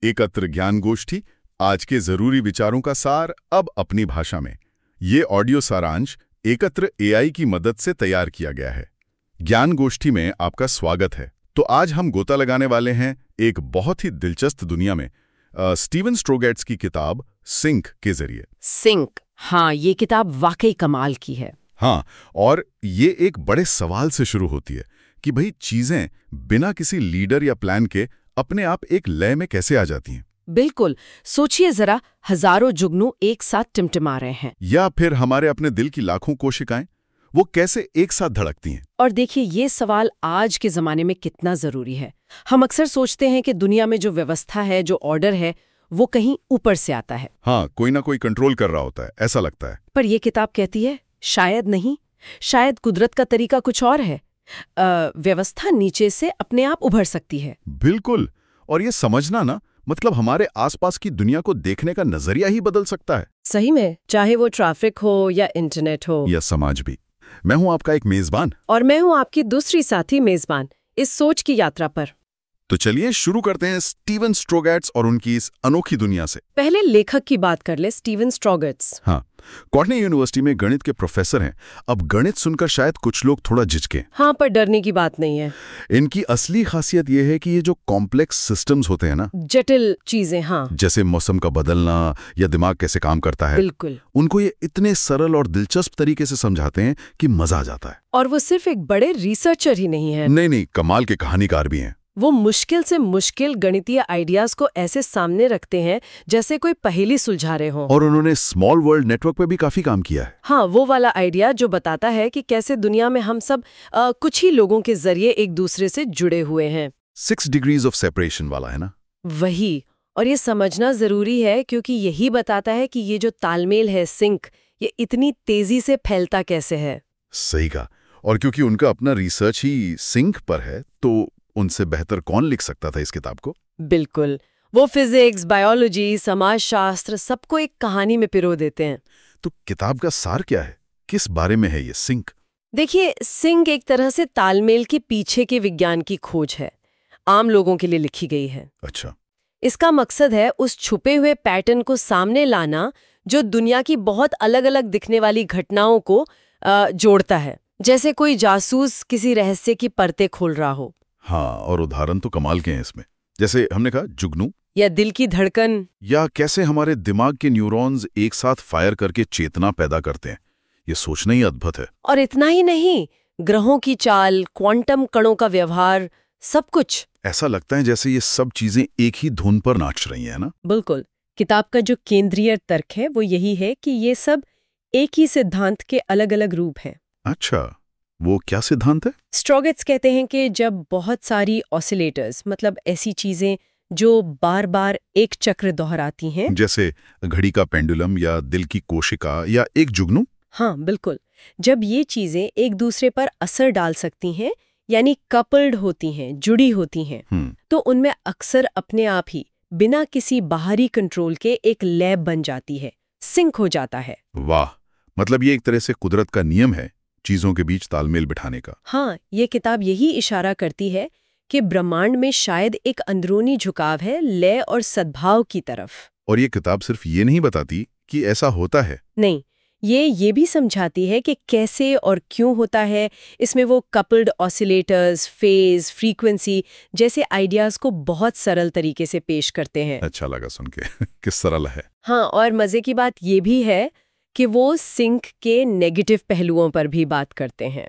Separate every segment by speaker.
Speaker 1: एकत्र ज्ञान गोष्ठी, आज के जरूरी विचारों का सार अब अपनी भाषा में। ये ऑडियो सारांश एकत्र एआई की मदद से तैयार किया गया है। ज्ञान गोष्ठी में आपका स्वागत है। तो आज हम गोता लगाने वाले हैं एक बहुत ही दिलचस्प दुनिया में, स्टीवन स्ट्रोगेट्स की किताब सिंक के जरिए।
Speaker 2: सिंक, हाँ, ये किताब वाकई कमाल की है।
Speaker 1: हाँ, और ये एक बड़े सवाल से शुरू होती है कि भाई चीजें बिना किसी लीडर या प्लान के अपने आप एक लय में कैसे आ जाती हैं।
Speaker 2: बिल्कुल, सोचिए जरा, हजारों जुगनू एक साथ टिमटिमा रहे हैं।
Speaker 1: या फिर हमारे अपने दिल की लाखों कोशिकाएं, वो कैसे एक साथ धड़कती हैं।
Speaker 2: और देखिए, ये सवाल आज के जमाने में कितना जरूरी है। हम अक्सर सोचते हैं कि दुनिया में जो व्यवस्था है, जो ऑर्डर है, वो कहीं ऊपर से आता है।
Speaker 1: हाँ, कोई ना कोई कंट्रोल कर रहा होता है, ऐसा लगता है।
Speaker 2: पर ये किताब कहती है शायद नहीं, शायद कुदरत का तरीका कुछ और है। व्यवस्था नीचे से अपने आप उभर सकती है।
Speaker 1: बिल्कुल, और ये समझना ना, मतलब हमारे आसपास की दुनिया को देखने का नजरिया ही बदल सकता है।
Speaker 2: सही में, चाहे वो ट्रैफिक हो या इंटरनेट हो
Speaker 1: या समाज भी। मैं हूं आपका एक मेजबान,
Speaker 2: और मैं हूं आपकी दूसरी साथी मेजबान, इस सोच की यात्रा पर।
Speaker 1: तो चलिए शुरू करते हैं स्टीवन स्ट्रोगेट्स और उनकी इस अनोखी दुनिया से।
Speaker 2: पहले लेखक की बात कर ले, स्टीवन स्ट्रोगेट्स।
Speaker 1: हाँ, कॉर्नेल यूनिवर्सिटी में गणित के प्रोफेसर हैं। अब गणित सुनकर शायद कुछ लोग थोड़ा झिझके।
Speaker 2: हाँ, पर डरने की बात नहीं है।
Speaker 1: इनकी असली खासियत यह है कि ये जो कॉम्प्लेक्स सिस्टम्स होते हैं ना,
Speaker 2: जटिल चीजें, हाँ,
Speaker 1: जैसे मौसम का बदलना या दिमाग कैसे काम करता है,
Speaker 2: बिल्कुल,
Speaker 1: उनको ये इतने सरल और दिलचस्प तरीके से समझाते हैं कि मजा आ जाता है।
Speaker 2: और वो सिर्फ एक बड़े रिसर्चर ही नहीं है।
Speaker 1: नहीं, कमाल के कहानीकार भी हैं।
Speaker 2: वो मुश्किल से मुश्किल गणितीय आइडियाज को ऐसे सामने रखते हैं जैसे कोई पहेली सुलझा रहे हों।
Speaker 1: और उन्होंने स्मॉल वर्ल्ड नेटवर्क पे भी काफी काम किया है।
Speaker 2: हाँ, वो वाला आइडिया जो बताता है कि कैसे दुनिया में हम सब कुछ ही लोगों के जरिए एक दूसरे से जुड़े हुए हैं।
Speaker 1: 6 डिग्रीज ऑफ सेपरेशन वाला है ना।
Speaker 2: वही, और ये समझना जरूरी है क्योंकि यही बताता है कि ये जो तालमेल है, सिंक, ये इतनी तेजी से फैलता कैसे है।
Speaker 1: सही कहा। और क्योंकि उनका अपना रिसर्च ही सिंक पर है, तो उनसे बेहतर कौन लिख सकता था इस किताब को।
Speaker 2: बिल्कुल, वो फिजिक्स, बायोलॉजी, समाजशास्त्र सबको एक कहानी में पिरो देते हैं।
Speaker 1: तो किताब का सार क्या है, किस बारे में है ये सिंक?
Speaker 2: देखिए, सिंक एक तरह से तालमेल के पीछे के विज्ञान की खोज है, आम लोगों के लिए लिखी गई है।
Speaker 1: अच्छा।
Speaker 2: इसका मकसद है उस छुपे हुए पैटर्न को सामने लाना जो दुनिया की बहुत अलग अलग दिखने वाली घटनाओं को जोड़ता है, जैसे कोई जासूस किसी रहस्य की परतें खोल रहा हो।
Speaker 1: हाँ, और उदाहरण तो कमाल के हैं इसमें, जैसे हमने कहा जुगनू,
Speaker 2: या दिल की धड़कन,
Speaker 1: या कैसे हमारे दिमाग के न्यूरॉन्स एक साथ फायर करके चेतना पैदा करते हैं। ये सोचना ही अद्भुत है।
Speaker 2: और इतना ही नहीं, ग्रहों की चाल, क्वांटम कणों का व्यवहार, सब कुछ।
Speaker 1: ऐसा लगता है जैसे ये सब चीजें एक ही धुन पर नाच रही हैं ना।
Speaker 2: बिल्कुल, किताब का जो केंद्रीय तर्क है वो यही है कि ये सब एक ही सिद्धांत के अलग अलग रूप हैं।
Speaker 1: अच्छा, वो क्या सिद्धांत है?
Speaker 2: स्ट्रोगेट्स कहते हैं कि जब बहुत सारी ऑसिलेटर्स, मतलब ऐसी चीजें जो बार बार एक चक्र दोहराती हैं,
Speaker 1: जैसे घड़ी का पेंडुलम या दिल की कोशिका या एक जुगनू।
Speaker 2: हाँ बिल्कुल, जब ये चीजें एक दूसरे पर असर डाल सकती हैं, यानी कपल्ड होती हैं, जुड़ी होती हैं, तो उनमें अक्सर अपने आप ही बिना किसी बाहरी कंट्रोल के एक लय बन जाती है, सिंक हो जाता है।
Speaker 1: वाह, मतलब ये एक तरह से कुदरत का नियम है चीजों के बीच तालमेल बिठाने का।
Speaker 2: हाँ, ये किताब यही इशारा करती है कि ब्रह्मांड में शायद एक अंदरूनी झुकाव है लय और सद्भाव की तरफ। और
Speaker 1: ये किताब सिर्फ ये नहीं बताती कि ऐसा होता है,
Speaker 2: नहीं, ये भी समझाती है कि कैसे और क्यों होता है। इसमें वो कपल्ड ऑसिलेटर्स, फेज, फ्रीक्वेंसी जैसे आइडियाज को बहुत सरल तरीके से पेश करते हैं।
Speaker 1: अच्छा लगा सुन के किस सरल है।
Speaker 2: हाँ, और मजे की बात ये भी है कि वो सिंक के नेगेटिव पहलुओं पर भी बात करते हैं।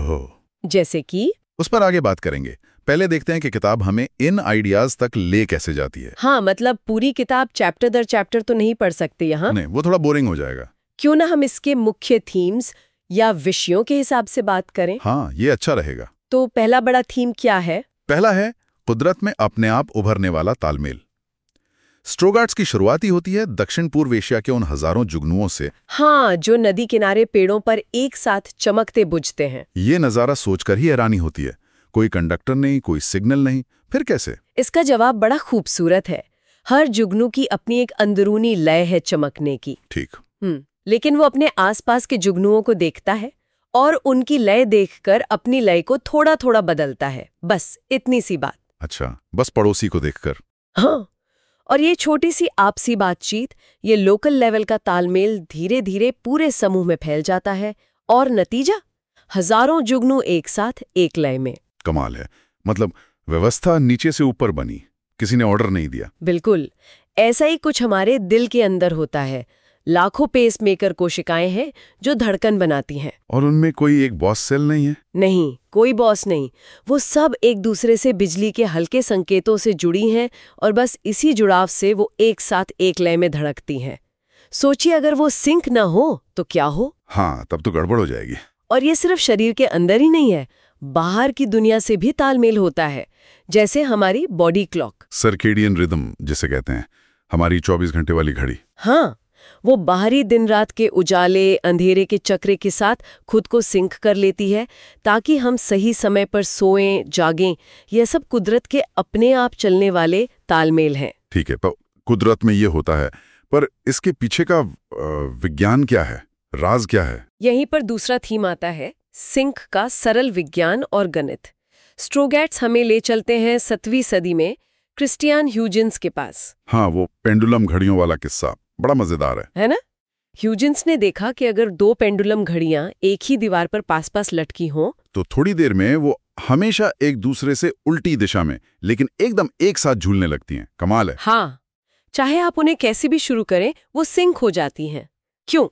Speaker 2: जैसे कि
Speaker 1: उस पर आगे बात करेंगे। पहले देखते हैं कि किताब हमें इन आइडियाज तक ले कैसे जाती है।
Speaker 2: हाँ, मतलब पूरी किताब चैप्टर दर चैप्टर तो नहीं पढ़ सकते यहाँ।
Speaker 1: नहीं, वो थोड़ा बोरिंग हो जाएगा।
Speaker 2: क्यों ना हम इसके मुख्य थीम्स या विषयों के हिसाब से बात करें।
Speaker 1: हाँ, ये अच्छा रहेगा।
Speaker 2: तो पहला बड़ा थीम क्या है?
Speaker 1: पहला है कुदरत में अपने आप उभरने वाला तालमेल। स्ट्रोगेट्स की शुरुआत ही होती है दक्षिण पूर्व एशिया के उन हजारों जुगनुओं से।
Speaker 2: हाँ, जो नदी किनारे पेड़ों पर एक साथ चमकते बुझते हैं।
Speaker 1: ये नजारा सोचकर ही हैरानी होती है, कोई कंडक्टर नहीं, कोई सिग्नल नहीं, फिर कैसे?
Speaker 2: इसका जवाब बड़ा खूबसूरत है। हर जुगनू की अपनी एक अंदरूनी लय है चमकने की।
Speaker 1: ठीक।
Speaker 2: लेकिन वो अपने आसपास के जुगनुओं को देखता है और उनकी लय देखकर अपनी लय को थोड़ा थोड़ा बदलता है, बस इतनी सी बात।
Speaker 1: अच्छा, बस पड़ोसी को देखकर।
Speaker 2: हाँ, और ये छोटी सी आपसी बातचीत, ये लोकल लेवल का तालमेल धीरे धीरे पूरे समूह में फैल जाता है और नतीजा हजारों जुगनू एक साथ एक लय में।
Speaker 1: कमाल है। मतलब व्यवस्था नीचे से ऊपर बनी, किसी ने ऑर्डर नहीं दिया।
Speaker 2: बिल्कुल ऐसा ही कुछ हमारे दिल के अंदर होता है। लाखों पेसमेकर कोशिकाएं हैं जो धड़कन बनाती हैं।
Speaker 1: और उनमें कोई एक बॉस सेल नहीं है?
Speaker 2: नहीं, कोई बॉस नहीं। वो सब एक दूसरे से बिजली के हल्के संकेतों से जुड़ी हैं और बस इसी जुड़ाव से वो एक साथ एक लय में धड़कती हैं। सोचिए अगर वो सिंक ना हो तो क्या हो?
Speaker 1: हाँ, तब तो गड़बड़ हो जाएगी।
Speaker 2: और ये सिर्फ शरीर के अंदर ही नहीं है, बाहर की दुनिया से भी तालमेल होता है। जैसे हमारी बॉडी क्लॉक,
Speaker 1: सर्केडियन रिदम जिसे कहते हैं, हमारी 24 घंटे वाली घड़ी।
Speaker 2: हाँ, वो बाहरी दिन रात के उजाले अंधेरे के चक्र के साथ खुद को सिंक कर लेती है ताकि हम सही समय पर सोएं जागें। यह सब कुदरत के अपने आप चलने वाले तालमेल हैं।
Speaker 1: ठीक है, पर कुदरत में ये होता है, पर इसके पीछे का विज्ञान क्या है, राज क्या है?
Speaker 2: यहीं पर दूसरा थीम आता है, सिंक का सरल विज्ञान और गणित। स्ट्रोगैट्स हमें ले चलते हैं 7वीं सदी में क्रिस्टियन ह्यूजेंस के पास।
Speaker 1: हाँ, वो पेंडुलम घड़ियों वाला किस्सा बड़ा मजेदार है
Speaker 2: ना? ह्यूजेंस ने देखा कि अगर 2 पेंडुलम घड़ियां एक ही दीवार पर पास पास लटकी हों
Speaker 1: तो थोड़ी देर में वो हमेशा एक दूसरे से उल्टी दिशा में लेकिन एकदम एक साथ झूलने लगती हैं। कमाल है।
Speaker 2: हाँ, चाहे आप उन्हें कैसे भी शुरू करें वो सिंक हो जाती हैं। क्यों?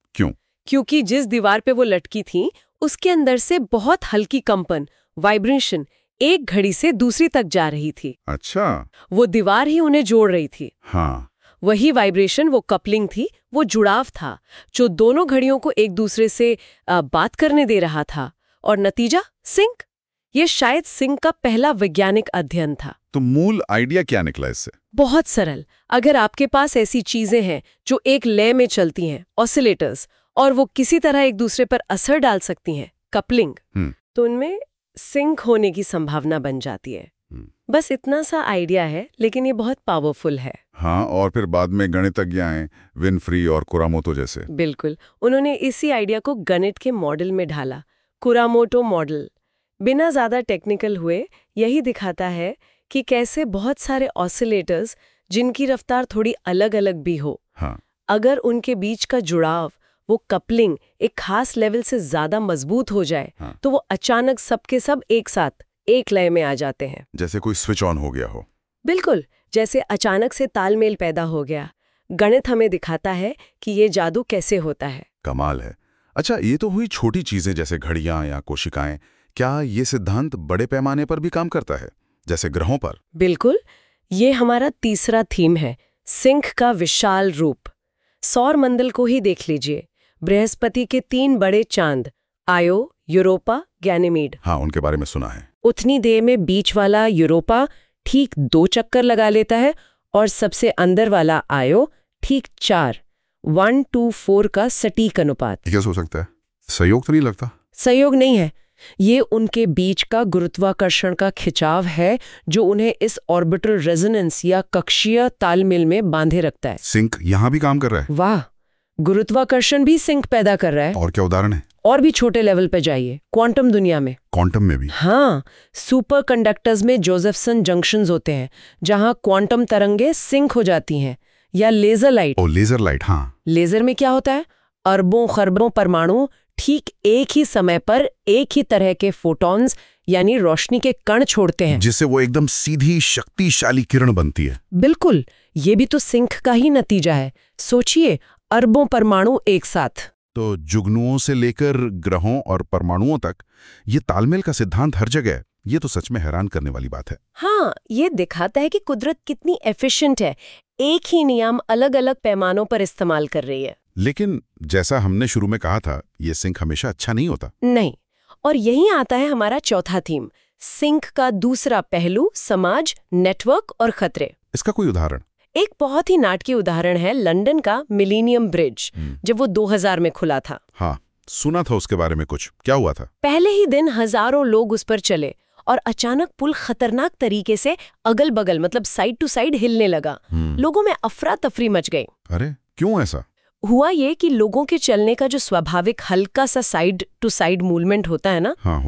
Speaker 2: क्योंकि जिस दीवार पे वो लटकी थी उसके अंदर से बहुत हल्की कंपन, वाइब्रेशन एक घड़ी से दूसरी तक जा रही थी।
Speaker 1: अच्छा,
Speaker 2: वो दीवार ही उन्हें जोड़ रही थी।
Speaker 1: हाँ,
Speaker 2: वही वाइब्रेशन, वो कपलिंग थी, वो जुड़ाव था जो दोनों घड़ियों को एक दूसरे से बात करने दे रहा था। और नतीजा सिंक। ये शायद सिंक का पहला वैज्ञानिक अध्ययन था।
Speaker 1: तो मूल आइडिया क्या निकला इससे?
Speaker 2: बहुत सरल। अगर आपके पास ऐसी चीजें हैं जो एक लय में चलती हैं, ऑसिलेटर्स, और वो किसी तरह एक दूसरे पर असर डाल सकती हैं, कपलिंग, तो उनमें सिंक होने की संभावना बन जाती है। बस इतना सा आइडिया है, लेकिन ये बहुत पावरफुल है।
Speaker 1: हाँ, और फिर बाद में गणितज्ञ आए, विनफ्री और कुरामोटो जैसे।
Speaker 2: बिल्कुल, उन्होंने इसी आइडिया को गणित के मॉडल में ढाला, कुरामोटो मॉडल। बिना ज्यादा टेक्निकल हुए यही दिखाता है कि कैसे बहुत सारे ऑसिलेटर्स जिनकी रफ्तार थोड़ी अलग अलग भी हो,
Speaker 1: हाँ,
Speaker 2: अगर उनके बीच का जुड़ाव, वो कपलिंग एक खास लेवल से ज्यादा मजबूत हो जाए,
Speaker 1: हाँ,
Speaker 2: तो वो अचानक सबके सब एक साथ एक लय में आ जाते हैं।
Speaker 1: जैसे कोई स्विच ऑन हो गया हो।
Speaker 2: बिल्कुल, जैसे अचानक से तालमेल पैदा हो गया। गणित हमें दिखाता है कि ये जादू कैसे होता है।
Speaker 1: कमाल है। अच्छा, ये तो हुई छोटी चीजें जैसे घड़ियां या कोशिकाएं। क्या ये सिद्धांत बड़े पैमाने पर भी काम करता है, जैसे ग्रहों पर?
Speaker 2: बिल्कुल, ये हमारा तीसरा थीम है, सिंक का विशाल रूप। सौर मंडल को ही देख लीजिए। बृहस्पति के 3 बड़े चांद, आयो, यूरोपा, गैनीमेड।
Speaker 1: हाँ, उनके बारे में सुना है।
Speaker 2: उतनी देर में बीच वाला यूरोपा ठीक 2 चक्कर लगा लेता है और सबसे अंदर वाला आयो ठीक 4, 1:4 का सटीक अनुपात।
Speaker 1: क्या हो सकता है? सहयोग तो नहीं लगता?
Speaker 2: सहयोग नहीं है, ये उनके बीच का गुरुत्वाकर्षण का खिंचाव है जो उन्हें इस ऑर्बिटल रेजोनेंस या कक्षीय तालमेल में बांधे रखता है।
Speaker 1: सिंक यहाँ भी काम कर रहा है?
Speaker 2: वाह, गुरुत्वाकर्षण भी सिंक पैदा कर रहा है।
Speaker 1: और क्या उदाहरण है?
Speaker 2: और भी छोटे लेवल पे जाइए, क्वांटम दुनिया में।
Speaker 1: क्वांटम में भी?
Speaker 2: हाँ, सुपर कंडक्टर्स में जोसेफसन जंक्शंस होते हैं जहां क्वांटम तरंगे सिंक हो जाती हैं। या लेजर लाइट।
Speaker 1: लेजर लाइट, हाँ।
Speaker 2: लेजर में क्या होता है? अरबों खरबों परमाणु ठीक एक ही समय पर एक ही तरह के फोटॉन्स यानी रोशनी के कण छोड़ते हैं,
Speaker 1: जिससे वो एकदम सीधी शक्तिशाली किरण बनती है।
Speaker 2: बिल्कुल, ये भी तो सिंक का ही नतीजा है। सोचिए, अरबों परमाणु एक साथ।
Speaker 1: तो जुगनुओं से लेकर ग्रहों और परमाणुओं तक ये तालमेल का सिद्धांत हर जगह है। ये तो सच में हैरान करने वाली बात है।
Speaker 2: हाँ, ये दिखाता है कि कुदरत कितनी एफिशिएंट है, एक ही नियम अलग अलग पैमानों पर इस्तेमाल कर रही है।
Speaker 1: लेकिन जैसा हमने शुरू में कहा था, ये सिंक हमेशा अच्छा नहीं होता।
Speaker 2: नहीं, और यही आता है हमारा चौथा थीम, सिंक का दूसरा पहलू, समाज, नेटवर्क और खतरे।
Speaker 1: इसका कोई उदाहरण?
Speaker 2: एक बहुत ही नाटकीय उदाहरण है लंदन का मिलेनियम ब्रिज, जब वो 2000 में खुला था।
Speaker 1: हाँ, सुना था उसके बारे में कुछ। क्या हुआ था?
Speaker 2: पहले ही दिन हजारों लोग उस पर चले और अचानक पुल खतरनाक तरीके से अगल बगल मतलब साइड टू साइड हिलने लगा। लोगों में अफरा तफरी मच गई।
Speaker 1: अरे, क्यों ऐसा
Speaker 2: हुआ? ये कि लोगों के चलने का जो स्वाभाविक हल्का सा साइड टू साइड मूवमेंट होता है ना,
Speaker 1: हाँ, होता है,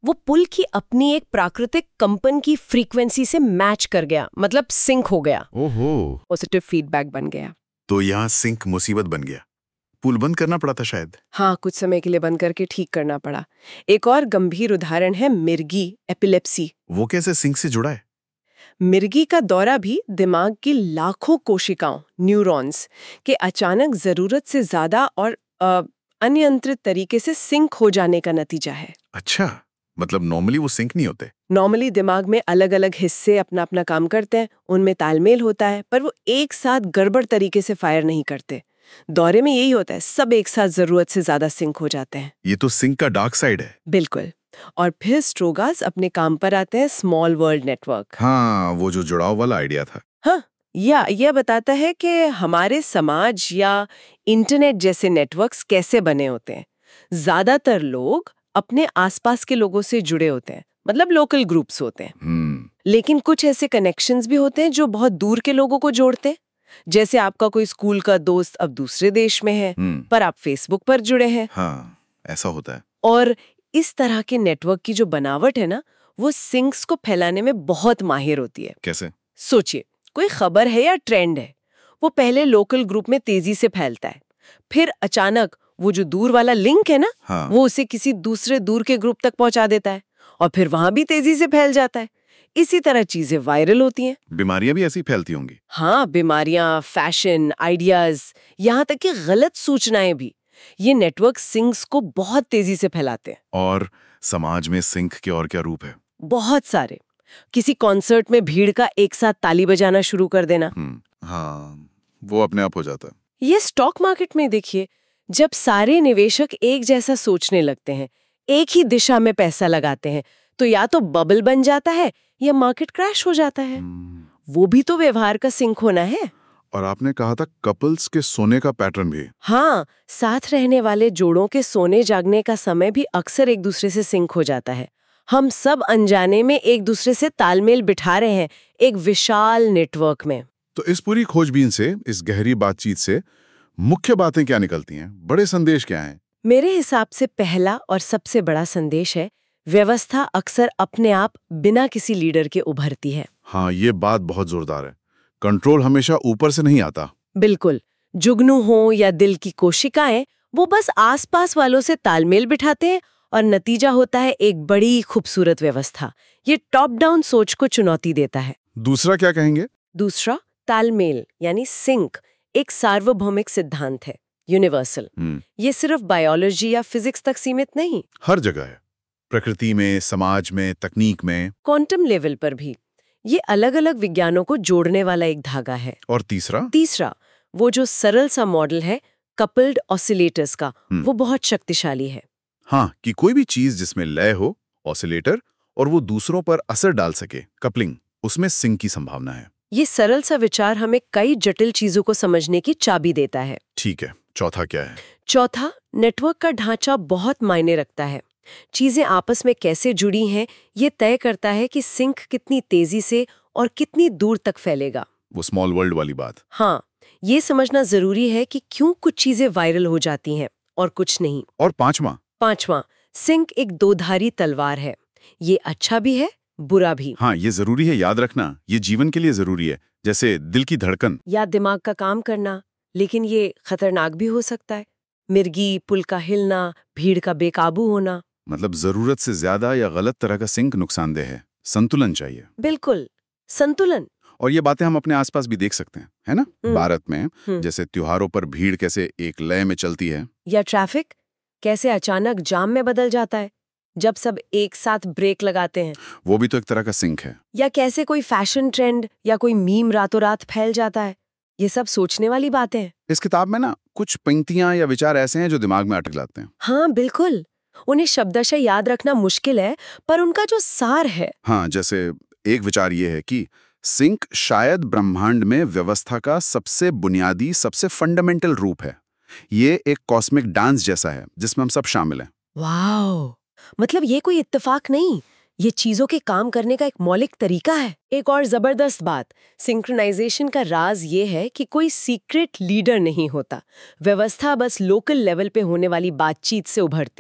Speaker 2: वो पुल की अपनी एक प्राकृतिक कंपन की फ्रीक्वेंसी से मैच कर गया, मतलब सिंक हो गया।
Speaker 1: ओहो,
Speaker 2: पॉजिटिव फीडबैक बन गया।
Speaker 1: तो यहाँ सिंक मुसीबत बन गया। पुल बंद करना पड़ा था शायद।
Speaker 2: हाँ, कुछ समय के लिए बंद करके ठीक करना पड़ा। एक और गंभीर उदाहरण है मिर्गी एपिलेप्सी।
Speaker 1: वो कैसे सिंक से जुड़ा है?
Speaker 2: मिर्गी का दौरा भी दिमाग की लाखों कोशिकाओं न्यूरॉन्स के अचानक जरूरत से ज्यादा और अनियंत्रित तरीके से सिंक हो जाने का नतीजा है।
Speaker 1: अच्छा, मतलब नॉर्मली वो सिंक नहीं होते?
Speaker 2: नॉर्मली दिमाग में अलग अलग हिस्से अपना अपना काम करते हैं, उनमें तालमेल होता है, पर वो एक साथ गड़बड़ तरीके से फायर नहीं करते। दौरे में यही होता है, सब एक साथ जरूरत से ज्यादा सिंक हो जाते हैं।
Speaker 1: ये तो सिंक का डार्क साइड है।
Speaker 2: बिल्कुल। और फिर स्ट्रोगास अपने काम पर आते हैं स्मॉल वर्ल्ड नेटवर्क।
Speaker 1: हाँ, वो जो जुड़ाव वाला आइडिया था।
Speaker 2: हाँ, यह बताता है कि हमारे समाज या इंटरनेट जैसे नेटवर्क्स कैसे बने होते हैं। ज्यादातर लोग अपने आसपास के लोगों से जुड़े होते हैं, मतलब लोकल ग्रुप्स होते हैं। लेकिन कुछ ऐसे कनेक्शंस भी होते हैं जो बहुत दूर के लोगों को जोड़ते हैं। जैसे आपका कोई स्कूल का दोस्त अब दूसरे देश में है, पर आप फेसबुक पर जुड़े हैं।
Speaker 1: हाँ, ऐसा होता है।
Speaker 2: और इस तरह के नेटवर्क की जो बनावट है ना, वो सिंक्स को फैलाने में बहुत माहिर होती है।
Speaker 1: कैसे?
Speaker 2: सोचिए, कोई खबर है या ट्रेंड है, वो पहले लोकल ग्रुप में तेजी से फैलता है, फिर अचानक वो जो दूर वाला लिंक है ना,
Speaker 1: हाँ।
Speaker 2: वो उसे किसी दूसरे दूर के ग्रुप तक पहुंचा देता है, और फिर वहां भी तेजी से फैल जाता है। इसी तरह चीजें वायरल होती हैं।
Speaker 1: बीमारियां भी ऐसी फैलती होंगी।
Speaker 2: हाँ, बीमारियां, फैशन, आइडियाज, यहाँ तक कि गलत सूचनाएं भी, ये नेटवर्क सिंक्स को बहुत तेजी से फैलाते हैं।
Speaker 1: और समाज में सिंक के और क्या रूप है?
Speaker 2: बहुत सारे। किसी कॉन्सर्ट में भीड़ का एक साथ ताली बजाना शुरू कर देना।
Speaker 1: हाँ, वो अपने आप हो जाता है।
Speaker 2: ये स्टॉक मार्केट में देखिए, जब सारे निवेशक एक जैसा सोचने लगते हैं, एक ही दिशा में पैसा लगाते हैं, तो या तो बबल बन जाता है या मार्केट क्रैश हो जाता है। वो भी तो व्यवहार का सिंक होना है।
Speaker 1: और आपने कहा था कपल्स के सोने का पैटर्न भी।
Speaker 2: हाँ, साथ रहने वाले जोड़ों के सोने जागने का समय भी अक्सर एक दूसरे से सिंक हो जाता है। हम सब अनजाने में एक दूसरे से तालमेल बिठा रहे हैं एक विशाल नेटवर्क में।
Speaker 1: तो इस पूरी खोजबीन से, इस गहरी बातचीत से मुख्य बातें क्या निकलती हैं? बड़े संदेश क्या हैं?
Speaker 2: मेरे हिसाब से पहला और सबसे बड़ा संदेश है, व्यवस्था अक्सर अपने आप बिना किसी लीडर के उभरती है।
Speaker 1: हाँ, ये बात बहुत जोरदार है। कंट्रोल हमेशा ऊपर से नहीं आता।
Speaker 2: बिल्कुल। जुगनू हो या दिल की कोशिकाएं, वो बस आसपास वालों से तालमेल बिठाते हैं और नतीजा होता है एक बड़ी खूबसूरत व्यवस्था। ये टॉप डाउन सोच को चुनौती देता है।
Speaker 1: दूसरा क्या कहेंगे?
Speaker 2: दूसरा, तालमेल यानी सिंक एक सार्वभौमिक सिद्धांत है, यूनिवर्सल। ये सिर्फ बायोलॉजी या फिजिक्स तक सीमित नहीं,
Speaker 1: हर जगह है। प्रकृति में, समाज में, तकनीक में,
Speaker 2: क्वांटम लेवल पर भी। ये अलग अलग विज्ञानों को जोड़ने वाला एक धागा है।
Speaker 1: और तीसरा?
Speaker 2: तीसरा, वो जो सरल सा मॉडल है कपल्ड ऑसिलेटर्स का, वो बहुत शक्तिशाली है।
Speaker 1: हाँ, कि कोई भी चीज जिसमें लय हो, ऑसिलेटर, और वो दूसरों पर असर डाल सके, कपलिंग, उसमें सिंक की संभावना है।
Speaker 2: ये सरल सा विचार हमें कई जटिल चीजों को समझने की चाबी देता है।
Speaker 1: ठीक है, चौथा क्या है?
Speaker 2: चौथा, नेटवर्क का ढांचा बहुत मायने रखता है। चीजें आपस में कैसे जुड़ी हैं, ये तय करता है कि सिंक कितनी तेजी से और कितनी दूर तक फैलेगा।
Speaker 1: वो स्मॉल वर्ल्ड वाली बात।
Speaker 2: हाँ, ये समझना जरूरी है कि क्यों कुछ चीजें वायरल हो जाती हैं और कुछ नहीं।
Speaker 1: और पांचवा,
Speaker 2: सिंक एक दोधारी तलवार है। ये अच्छा भी है, बुरा भी।
Speaker 1: हाँ, ये जरूरी है याद रखना, ये जीवन के लिए जरूरी है, जैसे दिल की धड़कन
Speaker 2: या दिमाग का काम करना, लेकिन ये खतरनाक भी हो सकता है। मिर्गी, पुल का हिलना, भीड़ का बेकाबू होना।
Speaker 1: मतलब जरूरत से ज्यादा या गलत तरह का सिंक नुकसानदेह है। संतुलन चाहिए।
Speaker 2: बिल्कुल, संतुलन।
Speaker 1: और ये बातें हम अपने आसपास भी देख सकते हैं, है ना? भारत में जैसे त्योहारों पर भीड़ कैसे एक लय में चलती है,
Speaker 2: या ट्रैफिक कैसे अचानक जाम में बदल जाता है जब सब एक साथ ब्रेक लगाते हैं।
Speaker 1: वो भी तो एक तरह का सिंक है।
Speaker 2: या कैसे कोई फैशन ट्रेंड या कोई मीम रातों रात फैल जाता है। ये सब सोचने वाली बातें हैं।
Speaker 1: इस किताब में ना कुछ पंक्तियां या विचार ऐसे हैं जो दिमाग में अटक जाते हैं।
Speaker 2: हाँ, बिल्कुल। उन्हें शब्दशः याद रखना मुश्किल है, पर उनका जो सार है।
Speaker 1: हाँ, जैसे एक विचार ये है कि सिंक शायद ब्रह्मांड में व्यवस्था का सबसे बुनियादी, सबसे फंडामेंटल रूप है। ये एक कॉस्मिक डांस जैसा है जिसमें हम सब शामिल हैं।
Speaker 2: वाओ! मतलब ये कोई इत्तेफाक नहीं, ये चीजों के काम करने का एक मौलिक तरीका है। एक और जबरदस्त बात, सिंक्रोनाइजेशन का राज ये है कि कोई सीक्रेट लीडर नहीं होता। व्यवस्था बस लोकल लेवल पे होने वाली बातचीत से उभरती है।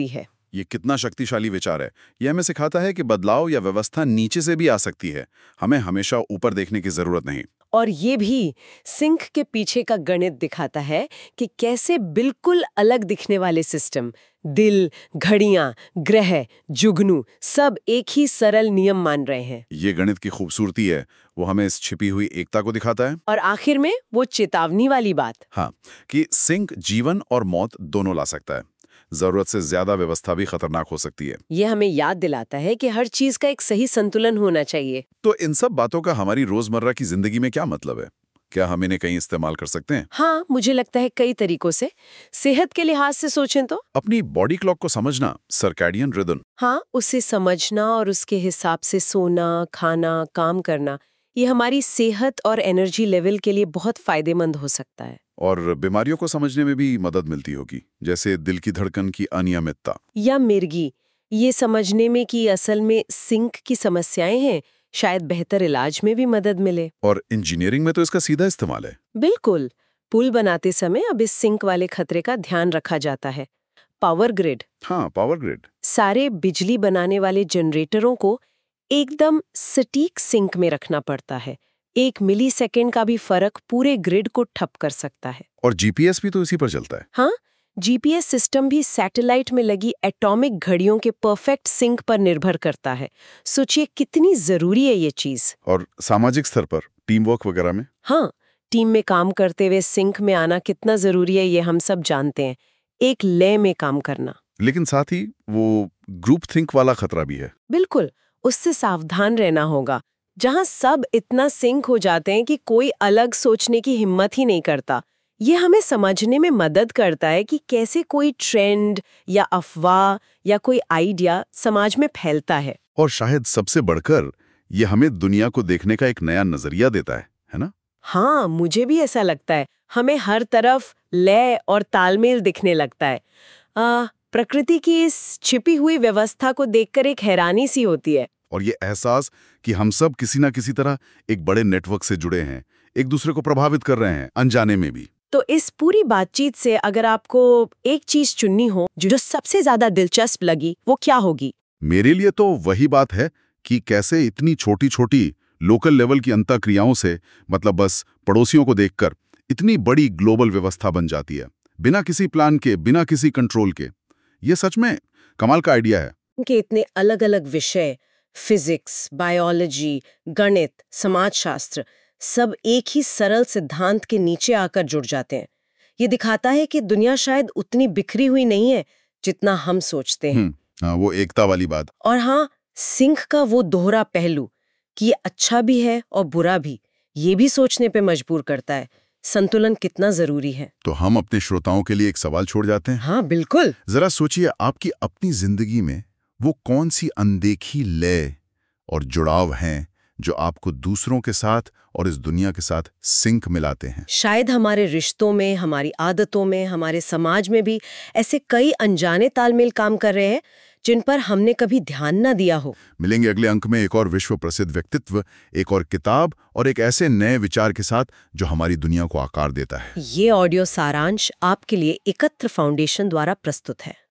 Speaker 3: ये कितना शक्तिशाली विचार है। ये हमें सिखाता है कि बदलाव या व्यवस्था नीचे से भी आ सकती है, हमें हमेशा ऊपर देखने की जरूरत नहीं।
Speaker 2: और ये भी सिंक के पीछे का गणित दिखाता है कि कैसे बिल्कुल अलग दिखने वाले सिस्टम, दिल, घड़ियां, ग्रह, जुगनू, सब एक ही सरल नियम मान रहे हैं।
Speaker 3: ये गणित की खूबसूरती है, वो हमें इस छिपी हुई एकता को दिखाता है।
Speaker 2: और आखिर में वो चेतावनी वाली बात,
Speaker 3: हाँ, कि सिंक जीवन और मौत दोनों ला सकता है। जरूरत से ज्यादा व्यवस्था भी खतरनाक हो सकती है।
Speaker 2: ये हमें याद दिलाता है कि हर चीज का एक सही संतुलन होना चाहिए।
Speaker 3: तो इन सब बातों का हमारी रोजमर्रा की जिंदगी में क्या मतलब है? क्या हम इन्हें कहीं इस्तेमाल कर सकते हैं?
Speaker 2: हाँ, मुझे लगता है कई तरीकों से। सेहत के लिहाज से सोचें तो
Speaker 3: अपनी बॉडी क्लॉक को समझना, सर्कैडियन रिदम।
Speaker 2: हाँ, उसे समझना और उसके हिसाब से सोना, खाना, काम करना, ये हमारी सेहत और एनर्जी लेवल के लिए बहुत फायदेमंद हो सकता है।
Speaker 3: और बीमारियों को समझने में भी मदद मिलती होगी, जैसे दिल की धड़कन की अनियमितता
Speaker 2: या मिर्गी, ये समझने में कि असल में सिंक की समस्याएं हैं, शायद बेहतर इलाज में भी मदद मिले।
Speaker 3: और इंजीनियरिंग में तो इसका सीधा इस्तेमाल है।
Speaker 2: बिल्कुल, पुल बनाते समय अब इस सिंक वाले खतरे का ध्यान रखा जाता है। पावर ग्रिड,
Speaker 3: हाँ, पावर ग्रिड।
Speaker 2: सारे बिजली बनाने वाले जनरेटरों को एकदम सटीक सिंक में रखना पड़ता है। 1 मिलीसेकंड का भी फर्क पूरे ग्रिड को ठप कर सकता है।
Speaker 3: और जीपीएस भी तो इसी पर चलता है।
Speaker 2: हाँ, जीपीएस सिस्टम भी सैटेलाइट में लगी एटॉमिक घड़ियों के परफेक्ट सिंक पर निर्भर करता है। सोचिए कितनी जरूरी है ये चीज।
Speaker 3: और सामाजिक स्तर पर टीम वर्क वगैरह में?
Speaker 2: हाँ, टीम में काम करते हुए सिंक में आना कितना जरूरी है ये हम सब जानते हैं। एक लय में काम करना।
Speaker 3: लेकिन साथ ही वो ग्रुप थिंक वाला खतरा भी है।
Speaker 2: बिल्कुल, उससे सावधान रहना होगा। जहां सब इतना सिंक हो जाते हैं कि कोई अलग सोचने की हिम्मत ही नहीं करता। ये हमें समझने में मदद करता है कि कैसे कोई ट्रेंड या अफवाह या कोई आइडिया समाज में फैलता है।
Speaker 3: और शायद सबसे बढ़कर ये हमें दुनिया को देखने का एक नया नजरिया देता है ना?
Speaker 2: हाँ, मुझे भी ऐसा लगता है। हमें हर तरफ लय और तालमेल दिखने लगता है। प्रकृति की इस छिपी हुई व्यवस्था को देखकर एक हैरानी सी होती है।
Speaker 3: और ये एहसास कि हम सब किसी ना किसी तरह एक बड़े नेटवर्क से जुड़े हैं, एक दूसरे को प्रभावित कर रहे हैं, अनजाने में भी।
Speaker 2: तो इस पूरी बातचीत से अगर आपको एक चीज चुननी हो जो सबसे ज्यादा दिलचस्प लगी, वो क्या होगी?
Speaker 3: मेरे लिए तो वही बात है कि कैसे इतनी छोटी छोटी लोकल लेवल की अंतःक्रियाओं से, मतलब बस पड़ोसियों को देखकर, इतनी बड़ी ग्लोबल व्यवस्था बन जाती है, बिना किसी प्लान के, बिना किसी कंट्रोल के। ये सच में कमाल का आइडिया है
Speaker 2: कि इतने अलग अलग विषय, फिजिक्स, बायोलॉजी, गणित, समाजशास्त्र, सब एक ही सरल सिद्धांत के नीचे आकर जुड़ जाते हैं। ये दिखाता है कि दुनिया शायद उतनी बिखरी हुई नहीं है जितना हम सोचते हैं।
Speaker 3: हाँ, वो एकता वाली बात।
Speaker 2: और हाँ, सिंक का वो दोहरा पहलू कि ये अच्छा भी है और बुरा भी, ये भी सोचने पे मजबूर करता है। संतुलन कितना जरूरी है।
Speaker 3: तो हम अपने श्रोताओं के लिए एक सवाल छोड़ जाते हैं।
Speaker 2: हाँ, बिल्कुल।
Speaker 3: जरा सोचिए, आपकी अपनी जिंदगी में वो कौन सी अनदेखी लय और जुड़ाव हैं जो आपको दूसरों के साथ और इस दुनिया के साथ सिंक मिलाते हैं?
Speaker 2: शायद हमारे रिश्तों में, हमारी आदतों में, हमारे समाज में भी ऐसे कई अनजाने तालमेल काम कर रहे हैं जिन पर हमने कभी ध्यान न दिया हो।
Speaker 3: मिलेंगे अगले अंक में एक और विश्व प्रसिद्ध व्यक्तित्व, एक और किताब और एक ऐसे नए विचार के साथ जो हमारी दुनिया को आकार देता है।
Speaker 2: ये ऑडियो सारांश आपके लिए एकत्र फाउंडेशन द्वारा प्रस्तुत है।